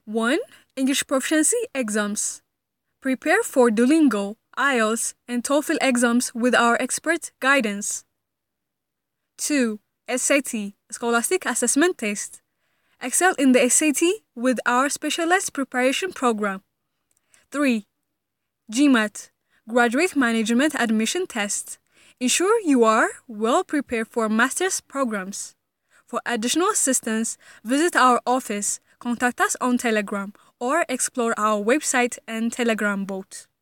1. English proficiency exams. Prepare for Duolingo, IELTS, and TOEFL exams with our expert guidance. 2. SAT, Scholastic Assessment Test. Excel in the SAT with our specialized preparation program. 3. GMAT, Graduate Management Admission Test. Ensure you are well prepared for master's programs. For additional assistance, visit our office, contact us on Telegram, or explore our website and Telegram bot.